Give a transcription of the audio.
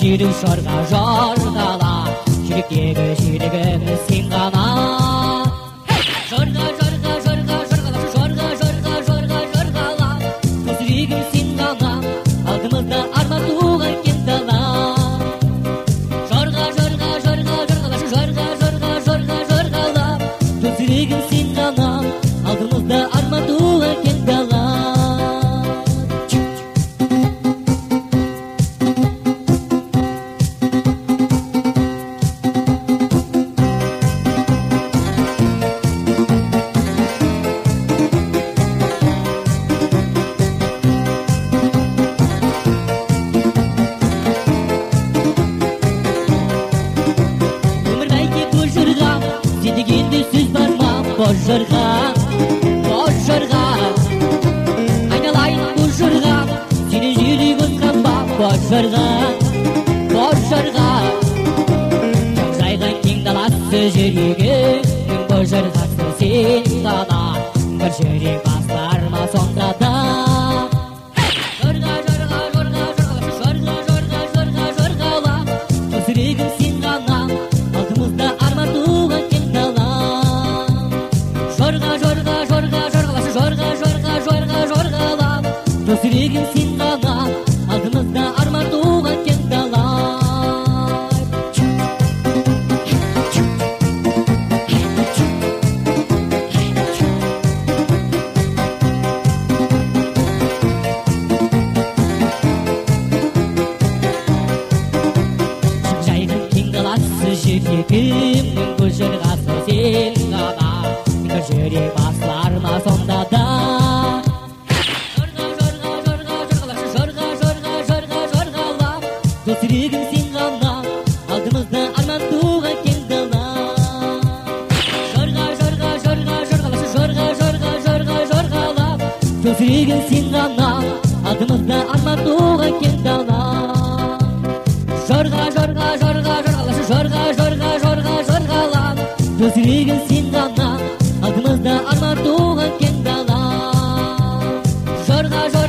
жүрек жорға жорғала, жүректегі жүрегім сен ғана. Жорға жорға жорға жорғала, жорға жорға жорға жорғала, қос жүрегім сен ғана, алдымызда арман туған кең дала. Жорға жорға жорға жорғала, жорға жорға жорға жорғала, қос жүрегім сен ғана, алдымызда арман туған кең дала. Boş жырға, boş жырға, айналайын бұл жырға, сені жүрегім қанба. Boş жырға, boş жырға, жан жайған кең даласы жүрегім, boş жырғасы сен ғана, бір жүрек басылар ма сонда да. Жырға, жырға, жырға, жырға, жырға, жырға, жырғала, қос жүрегім сен ғана, алдымызда арман туған кең дала. Жорға жорға жорға жорғала, жорға жорға жорға жорғала, қос жүрегім сен ғана, алдымызда арман туған кең дала. Жайған кең даласы жүрегімнің, бұл жырғасы сен ғана, бір жүрек басылар ма сонда да. Жорға жорға жорға жорғала, жорға жорға жорға жорғала, қос жүрегім сен ғана, алдымызда арман туған кең дала. Жорға жорға жорға жорғала, жорға жорға жорға жорғала, қос жүрегім сен ғана, алдымызда арман туған кең дала. Жорға жорға жорға жорғала, жорға жорға жорға жорғала, қос жүрегім сен ғана, алдымызда арман туған кең дала. Жорға